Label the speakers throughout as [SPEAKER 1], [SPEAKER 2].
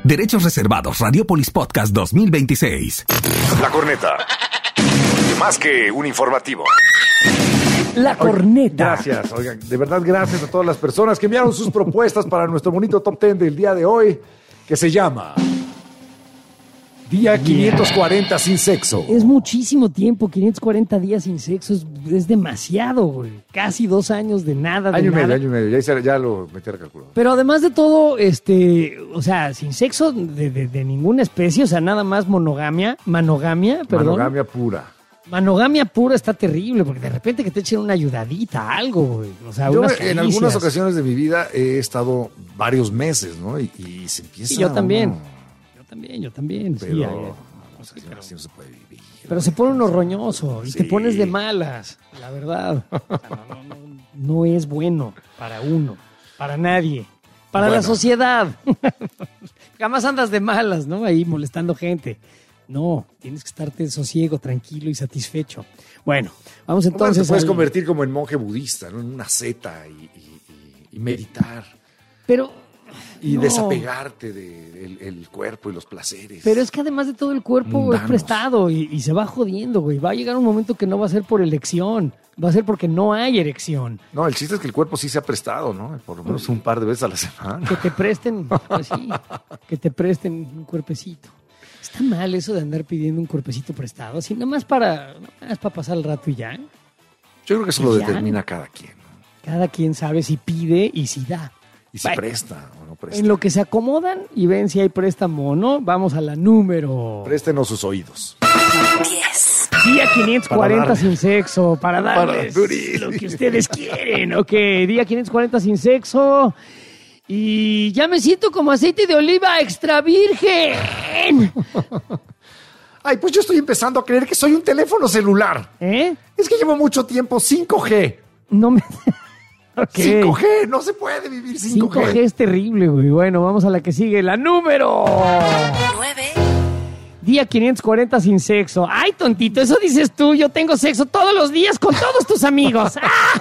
[SPEAKER 1] Derechos reservados. Radiopolis Podcast 2026.
[SPEAKER 2] La Corneta. Más que un informativo.
[SPEAKER 3] La Corneta.
[SPEAKER 4] Gracias, oigan, de verdad gracias a todas las personas que enviaron sus propuestas para nuestro bonito top 10 del día de hoy, que se llama Día 540 sin sexo.
[SPEAKER 3] Es muchísimo tiempo, 540 días sin sexo, es demasiado, güey. Casi 2 años de nada,
[SPEAKER 4] Año y medio, ya lo metí a la calculadora.
[SPEAKER 3] Pero además de todo, o sea, sin sexo de ninguna especie, o sea, nada más manogamia
[SPEAKER 4] pura.
[SPEAKER 3] Manogamia pura está terrible, porque de repente que te echen una ayudadita, algo, güey. O sea,
[SPEAKER 4] Yo
[SPEAKER 3] unas
[SPEAKER 4] en
[SPEAKER 3] caricias.
[SPEAKER 4] algunas ocasiones de mi vida he estado varios meses, ¿no? Y se empieza.
[SPEAKER 3] Sí, yo también.
[SPEAKER 4] uno-
[SPEAKER 3] Yo también.
[SPEAKER 4] Pero,
[SPEAKER 3] Sí,
[SPEAKER 4] así no se puede vivir.
[SPEAKER 3] pero se pone uno roñoso y
[SPEAKER 4] Sí.
[SPEAKER 3] te pones de malas, la verdad. O sea, no es bueno para uno, para nadie, para la
[SPEAKER 4] Bueno.
[SPEAKER 3] sociedad. Jamás andas de malas, ¿no? Ahí molestando gente. No, tienes que estarte sosiego, tranquilo y satisfecho. Bueno, vamos
[SPEAKER 4] Bueno,
[SPEAKER 3] entonces
[SPEAKER 4] te puedes
[SPEAKER 3] al-
[SPEAKER 4] convertir como en monje budista, ¿no? En una zeta y meditar.
[SPEAKER 3] Pero...
[SPEAKER 4] Y
[SPEAKER 3] no.
[SPEAKER 4] desapegarte del cuerpo y los placeres.
[SPEAKER 3] Pero es que además de todo el cuerpo es
[SPEAKER 4] Mundanos.
[SPEAKER 3] prestado y se va jodiendo, güey. Va a llegar un momento que no va a ser por elección, va a ser porque no hay erección.
[SPEAKER 4] No, el chiste es que el cuerpo sí se ha prestado, ¿no? Por lo menos un par de veces a la semana.
[SPEAKER 3] Que te presten, pues sí, que te presten un cuerpecito. Está mal eso de andar pidiendo un cuerpecito prestado, así nada más para pasar el rato y ya.
[SPEAKER 4] Yo creo que eso lo
[SPEAKER 3] Ya.
[SPEAKER 4] determina cada quien, ¿no?
[SPEAKER 3] Cada quien sabe si pide y si da.
[SPEAKER 4] Y si
[SPEAKER 3] Bueno,
[SPEAKER 4] presta o no presta.
[SPEAKER 3] en lo que se acomodan y ven si hay préstamo o no, vamos a la número.
[SPEAKER 4] Préstenos sus oídos.
[SPEAKER 3] Día 540
[SPEAKER 4] Para dar-
[SPEAKER 3] sin sexo, para darles
[SPEAKER 4] durir.
[SPEAKER 3] lo que ustedes quieren. Ok, día 540 sin sexo. Y ya me siento como aceite de oliva extra virgen.
[SPEAKER 4] Ay, pues yo estoy empezando a creer que soy un teléfono celular.
[SPEAKER 3] ¿Eh?
[SPEAKER 4] Es que llevo mucho tiempo 5G.
[SPEAKER 3] No me... Ok.
[SPEAKER 4] 5G, no se puede vivir 5G.
[SPEAKER 3] 5G es terrible, güey. Bueno, vamos a la que sigue. La número
[SPEAKER 5] 9.
[SPEAKER 3] Día 540 sin sexo. Ay, tontito, eso dices tú. Yo tengo sexo todos los días con todos tus amigos.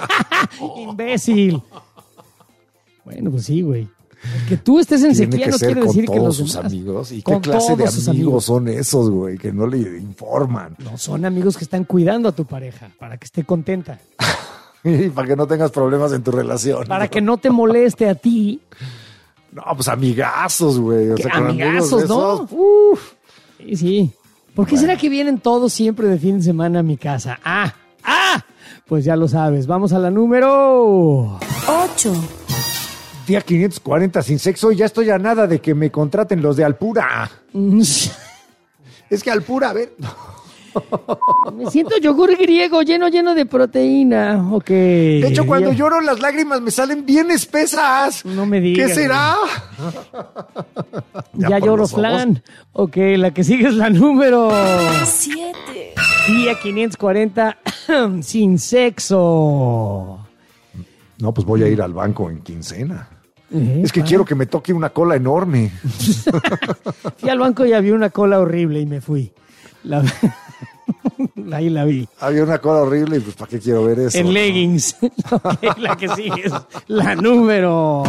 [SPEAKER 3] Imbécil. Bueno, pues sí, güey. Que tú estés en
[SPEAKER 4] Tiene
[SPEAKER 3] sequía
[SPEAKER 4] que
[SPEAKER 3] no
[SPEAKER 4] ser
[SPEAKER 3] quiere
[SPEAKER 4] con
[SPEAKER 3] decir que
[SPEAKER 4] todos
[SPEAKER 3] los
[SPEAKER 4] sus
[SPEAKER 3] demás...
[SPEAKER 4] amigos. ¿Y qué
[SPEAKER 3] Con
[SPEAKER 4] clase de
[SPEAKER 3] todos sus
[SPEAKER 4] amigos son esos, güey? Que no le informan.
[SPEAKER 3] No, son amigos que están cuidando a tu pareja para que esté contenta.
[SPEAKER 4] Y para que no tengas problemas en tu relación.
[SPEAKER 3] Para que no te moleste a ti.
[SPEAKER 4] No, pues amigazos, güey. O
[SPEAKER 3] ¿Qué
[SPEAKER 4] sea, con amigos
[SPEAKER 3] amigazos,
[SPEAKER 4] de
[SPEAKER 3] no?
[SPEAKER 4] esos, uf.
[SPEAKER 3] Sí, sí. ¿Por qué será que vienen todos siempre de fin de semana a mi casa? Pues ya lo sabes. Vamos a la número
[SPEAKER 5] 8.
[SPEAKER 4] Día 540 sin sexo y ya estoy a nada de que me contraten los de Alpura. Es que Alpura, a ver.
[SPEAKER 3] Me siento yogur griego lleno de proteína. Ok.
[SPEAKER 4] De hecho, cuando
[SPEAKER 3] Ya-
[SPEAKER 4] lloro las lágrimas me salen bien espesas.
[SPEAKER 3] No me digas.
[SPEAKER 4] ¿Qué será?
[SPEAKER 3] Ya
[SPEAKER 4] por
[SPEAKER 3] lloro
[SPEAKER 4] los ojos.
[SPEAKER 3] flan. Ok, la que sigue es la número
[SPEAKER 5] 7.
[SPEAKER 3] Día 540 sin sexo.
[SPEAKER 4] No, pues voy a ir al banco en quincena.
[SPEAKER 3] ¿Eh?
[SPEAKER 4] Es que quiero que me toque una cola enorme.
[SPEAKER 3] Fui al banco y había una cola horrible y me fui. Ahí la vi.
[SPEAKER 4] Había una cola horrible y pues ¿para qué quiero ver eso?
[SPEAKER 3] En leggings. Ok, la que sigue es la número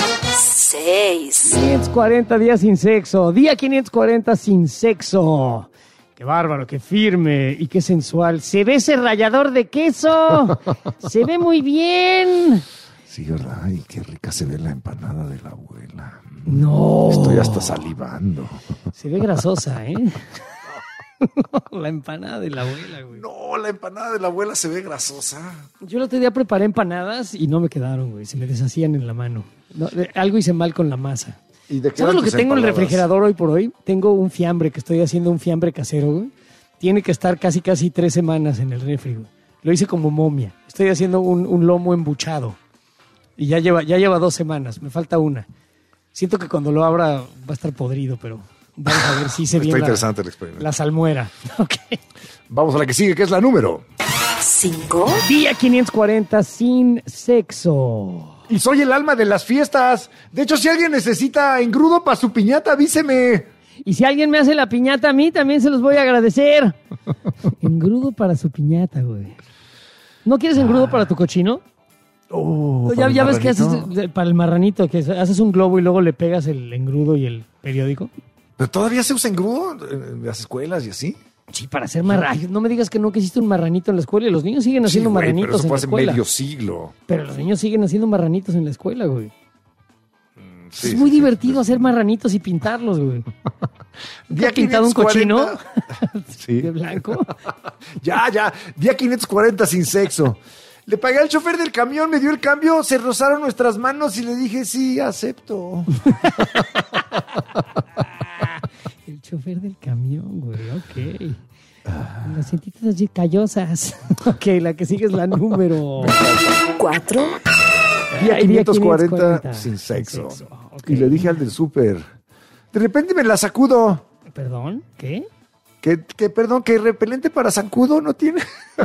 [SPEAKER 5] 6.
[SPEAKER 3] 540 días sin sexo. Día 540 sin sexo. Qué bárbaro, qué firme y qué sensual. Se ve ese rallador de queso. Se ve muy bien.
[SPEAKER 4] Sí, ¿verdad? Ay, qué rica se ve la empanada de la abuela.
[SPEAKER 3] No.
[SPEAKER 4] Estoy hasta salivando.
[SPEAKER 3] Se ve grasosa, ¿eh? La empanada de la abuela, güey.
[SPEAKER 4] No, la empanada de la abuela se ve grasosa.
[SPEAKER 3] Yo el otro día preparé empanadas y no me quedaron, güey. Se me deshacían en la mano. No, algo hice mal con la masa.
[SPEAKER 4] ¿Y de qué
[SPEAKER 3] ¿Sabes
[SPEAKER 4] eran
[SPEAKER 3] lo que
[SPEAKER 4] tus
[SPEAKER 3] tengo en el
[SPEAKER 4] empanadas?
[SPEAKER 3] refrigerador hoy por hoy? Tengo un fiambre, que estoy haciendo un fiambre casero, güey. Tiene que estar casi 3 semanas en el refri, güey. Lo hice como momia. Estoy haciendo un lomo embuchado. Y ya lleva 2 semanas. Me falta una. Siento que cuando lo abra va a estar podrido, pero vamos a ver si se
[SPEAKER 4] Está
[SPEAKER 3] viene
[SPEAKER 4] interesante el experimento.
[SPEAKER 3] la salmuera. Ok.
[SPEAKER 4] Vamos a la que sigue, que es la número.
[SPEAKER 5] 5.
[SPEAKER 3] Día 540 sin sexo.
[SPEAKER 4] Y soy el alma de las fiestas. De hecho, si alguien necesita engrudo para su piñata, avíseme.
[SPEAKER 3] Y si alguien me hace la piñata a mí, también se los voy a agradecer. Engrudo para su piñata, güey. ¿No quieres engrudo para tu cochino? Ya ves que
[SPEAKER 4] marranito.
[SPEAKER 3] haces para el marranito, que haces un globo y luego le pegas el engrudo y el periódico.
[SPEAKER 4] ¿Pero todavía se usa engrudo en las escuelas y así?
[SPEAKER 3] Sí, para hacer marranos. No me digas que nunca hiciste un marranito en la escuela y los niños siguen haciendo
[SPEAKER 4] güey, pero
[SPEAKER 3] marranitos
[SPEAKER 4] eso
[SPEAKER 3] en
[SPEAKER 4] fue
[SPEAKER 3] la
[SPEAKER 4] hace
[SPEAKER 3] escuela.
[SPEAKER 4] medio siglo.
[SPEAKER 3] Pero los niños siguen haciendo marranitos en la escuela, güey.
[SPEAKER 4] Sí,
[SPEAKER 3] Es muy
[SPEAKER 4] sí,
[SPEAKER 3] divertido
[SPEAKER 4] sí.
[SPEAKER 3] hacer marranitos y pintarlos, güey. ¿Nunca
[SPEAKER 4] Día
[SPEAKER 3] has pintado un
[SPEAKER 4] 540.
[SPEAKER 3] cochino
[SPEAKER 4] Sí.
[SPEAKER 3] de blanco?
[SPEAKER 4] Ya. Día 540 sin sexo. Le pagué al chofer del camión, me dio el cambio, se rozaron nuestras manos y le dije, sí, acepto.
[SPEAKER 3] El chofer del camión, güey, ok. Las cintitas así callosas. Ok, la que sigue es la número
[SPEAKER 5] 4,
[SPEAKER 4] Día
[SPEAKER 3] Ay, día
[SPEAKER 4] 540 sin sexo.
[SPEAKER 3] Ok.
[SPEAKER 4] Y le dije al del súper, de repente me la sacudo.
[SPEAKER 3] ¿Perdón? ¿Qué?
[SPEAKER 4] Perdón, que repelente para zancudo no tiene.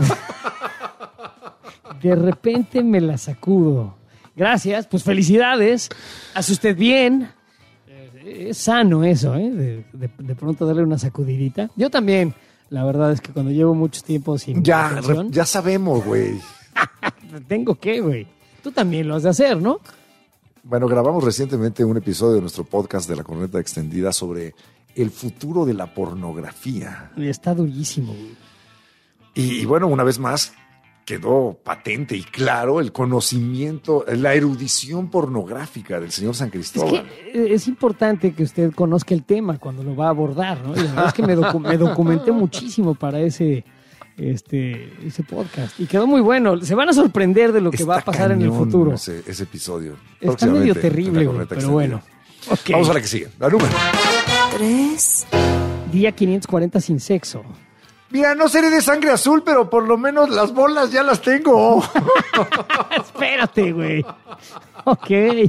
[SPEAKER 3] De repente me la sacudo. Gracias, pues felicidades. Hace usted bien. Es sano eso, ¿eh? De pronto darle una sacudidita. Yo también. La verdad es que cuando llevo mucho tiempo sin relación,
[SPEAKER 4] Ya sabemos, güey.
[SPEAKER 3] tengo que, güey. Tú también lo has de hacer, ¿no?
[SPEAKER 4] Bueno, grabamos recientemente un episodio de nuestro podcast de La Corneta Extendida sobre el futuro de la pornografía.
[SPEAKER 3] Y está durísimo, güey.
[SPEAKER 4] Y bueno, una vez más, quedó patente y claro el conocimiento, la erudición pornográfica del señor San
[SPEAKER 3] Es
[SPEAKER 4] Cristóbal.
[SPEAKER 3] que es importante que usted conozca el tema cuando lo va a abordar, ¿no? Y la verdad es que me documenté muchísimo para ese podcast. Y quedó muy bueno. Se van a sorprender de lo que va a
[SPEAKER 4] Está
[SPEAKER 3] pasar en el
[SPEAKER 4] cañón
[SPEAKER 3] futuro.
[SPEAKER 4] Ese episodio.
[SPEAKER 3] Está medio
[SPEAKER 4] Próximamente,
[SPEAKER 3] terrible,
[SPEAKER 4] en La
[SPEAKER 3] güey,
[SPEAKER 4] Corneta
[SPEAKER 3] pero
[SPEAKER 4] Extendida.
[SPEAKER 3] bueno. Ok.
[SPEAKER 4] Vamos a la que sigue. La número.
[SPEAKER 5] 3,
[SPEAKER 3] Día 540 sin sexo.
[SPEAKER 4] Mira, no seré de sangre azul, pero por lo menos las bolas ya las tengo.
[SPEAKER 3] Espérate, güey. Ok. Qué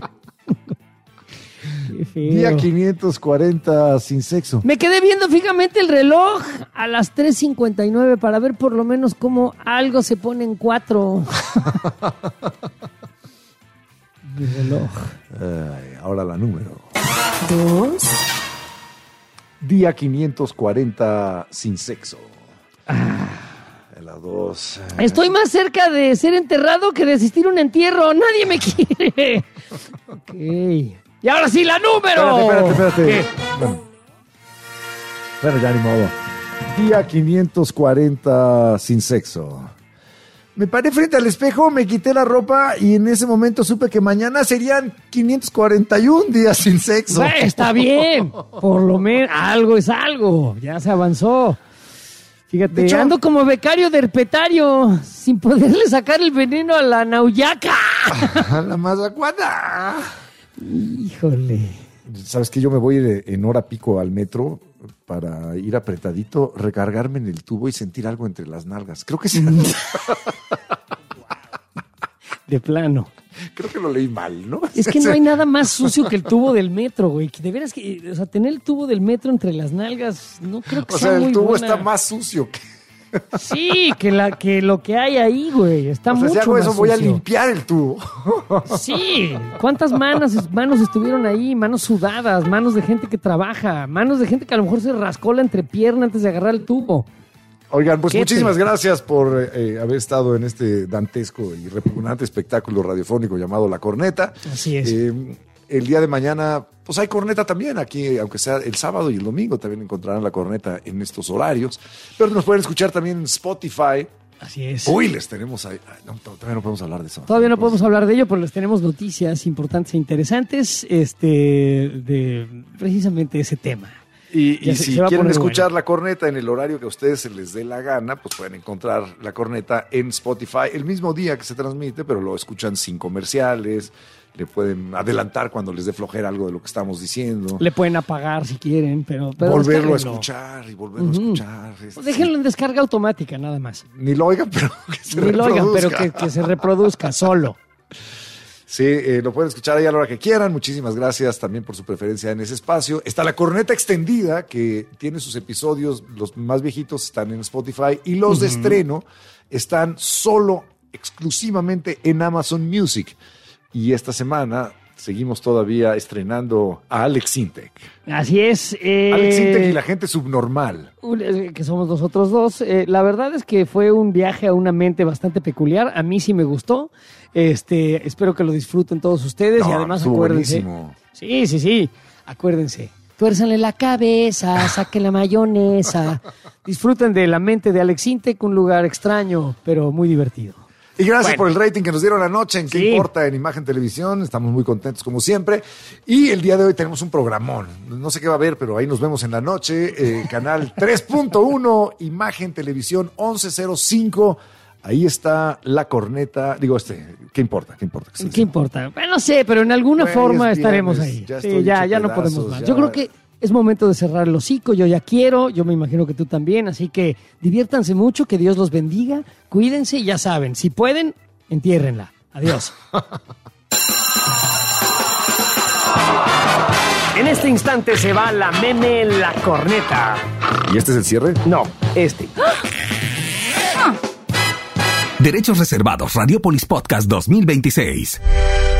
[SPEAKER 3] feo.
[SPEAKER 4] Día 540 sin sexo.
[SPEAKER 3] Me quedé viendo fijamente el reloj a las 3:59 para ver por lo menos cómo algo se pone en 4. Mi reloj.
[SPEAKER 4] Ay, ahora la número.
[SPEAKER 5] 2,
[SPEAKER 4] Día 540 sin sexo. La 2.
[SPEAKER 3] Estoy más cerca de ser enterrado que de asistir a un entierro. Nadie me quiere. Ok. Y ahora sí, la número.
[SPEAKER 4] Espérate.
[SPEAKER 3] ¿Qué?
[SPEAKER 4] Bueno, ya ni modo. Día 540 sin sexo. Me paré frente al espejo, me quité la ropa y en ese momento supe que mañana serían 541 días sin sexo.
[SPEAKER 3] Bueno, está bien. Por lo menos algo es algo. Ya se avanzó. Fíjate,
[SPEAKER 4] De hecho-
[SPEAKER 3] ando como becario de herpetario, sin poderle sacar el veneno a la nauyaca.
[SPEAKER 4] A la mazacuata.
[SPEAKER 3] Híjole.
[SPEAKER 4] ¿Sabes que yo me voy en hora pico al metro para ir apretadito, recargarme en el tubo y sentir algo entre las nalgas? Creo que sí.
[SPEAKER 3] De plano.
[SPEAKER 4] Creo que lo leí mal, ¿no?
[SPEAKER 3] Es que no hay nada más sucio que el tubo del metro, güey. Que de veras que, o sea, tener el tubo del metro entre las nalgas, no creo que
[SPEAKER 4] O
[SPEAKER 3] sea
[SPEAKER 4] sea,
[SPEAKER 3] muy
[SPEAKER 4] el tubo
[SPEAKER 3] buena.
[SPEAKER 4] está más sucio que...
[SPEAKER 3] Sí, que lo que hay ahí, güey. Está
[SPEAKER 4] O sea,
[SPEAKER 3] mucho
[SPEAKER 4] si hago
[SPEAKER 3] más
[SPEAKER 4] eso voy a
[SPEAKER 3] sucio.
[SPEAKER 4] limpiar el tubo.
[SPEAKER 3] Sí, ¿cuántas manos estuvieron ahí? Manos sudadas, manos de gente que trabaja, manos de gente que a lo mejor se rascó la entrepierna antes de agarrar el tubo.
[SPEAKER 4] Oigan, pues
[SPEAKER 3] ¿Qué
[SPEAKER 4] muchísimas
[SPEAKER 3] te-
[SPEAKER 4] gracias por haber estado en este dantesco y repugnante espectáculo radiofónico llamado La Corneta.
[SPEAKER 3] Así es.
[SPEAKER 4] El día de mañana, pues hay corneta también aquí, aunque sea el sábado y el domingo, también encontrarán la corneta en estos horarios. Pero nos pueden escuchar también en Spotify.
[SPEAKER 3] Así es.
[SPEAKER 4] Uy, les tenemos ahí. Ay, no, todavía no podemos hablar de eso.
[SPEAKER 3] Todavía no podemos hablar de ello, pero les tenemos noticias importantes e interesantes de precisamente ese tema.
[SPEAKER 4] Y
[SPEAKER 3] Ya se
[SPEAKER 4] si
[SPEAKER 3] va a
[SPEAKER 4] quieren
[SPEAKER 3] poner
[SPEAKER 4] escuchar
[SPEAKER 3] bueno.
[SPEAKER 4] la corneta en el horario que a ustedes se les dé la gana, pues pueden encontrar la corneta en Spotify el mismo día que se transmite, pero lo escuchan sin comerciales, le pueden adelantar cuando les dé flojera algo de lo que estamos diciendo,
[SPEAKER 3] Le pueden apagar si quieren, pero
[SPEAKER 4] volverlo a
[SPEAKER 3] descárguenlo.
[SPEAKER 4] escuchar y volverlo a escuchar.
[SPEAKER 3] Pues déjenlo en descarga automática, nada más.
[SPEAKER 4] Ni lo oigan, pero que se
[SPEAKER 3] Ni lo oigan, pero
[SPEAKER 4] reproduzca.
[SPEAKER 3] que se reproduzca solo.
[SPEAKER 4] Sí, lo pueden escuchar ahí a la hora que quieran. Muchísimas gracias también por su preferencia en ese espacio. Está la corneta extendida, que tiene sus episodios, los más viejitos están en Spotify y los de estreno están solo, exclusivamente en Amazon Music. Y esta semana seguimos todavía estrenando a Alex Intec.
[SPEAKER 3] Así es.
[SPEAKER 4] Alex Intec y la gente subnormal.
[SPEAKER 3] Que somos nosotros dos. La verdad es que fue un viaje a una mente bastante peculiar. A mí sí me gustó. Espero que lo disfruten todos ustedes. Y además acuérdense.
[SPEAKER 4] Buenísimo.
[SPEAKER 3] Sí. Acuérdense. Tuérzanle la cabeza, saquen la mayonesa. Disfruten de la mente de Alex Intec, un lugar extraño, pero muy divertido.
[SPEAKER 4] Y gracias por el rating que nos dieron anoche en ¿Qué
[SPEAKER 3] Sí.
[SPEAKER 4] importa? En Imagen Televisión. Estamos muy contentos como siempre. Y el día de hoy tenemos un programón. No sé qué va a haber, pero ahí nos vemos en la noche. Canal 3.1, Imagen Televisión 1105. Ahí está la corneta. Digo, ¿qué importa? ¿Qué importa?
[SPEAKER 3] ¿Qué importa? Bueno, no sé, pero en alguna
[SPEAKER 4] Güey,
[SPEAKER 3] forma
[SPEAKER 4] es
[SPEAKER 3] estaremos
[SPEAKER 4] viernes,
[SPEAKER 3] ahí.
[SPEAKER 4] ya
[SPEAKER 3] Sí,
[SPEAKER 4] estoy
[SPEAKER 3] ya
[SPEAKER 4] hecho
[SPEAKER 3] no
[SPEAKER 4] pedazos,
[SPEAKER 3] podemos más.
[SPEAKER 4] ya.
[SPEAKER 3] Yo creo que es momento de cerrar el hocico. Yo ya quiero, yo me imagino que tú también. Así que diviértanse mucho, que Dios los bendiga. Cuídense y ya saben, si pueden, entiérrenla. Adiós. En este instante se va la meme La Corneta.
[SPEAKER 4] ¿Y este es el cierre?
[SPEAKER 3] No, este.
[SPEAKER 1] Derechos reservados. Radiopolis Podcast 2026.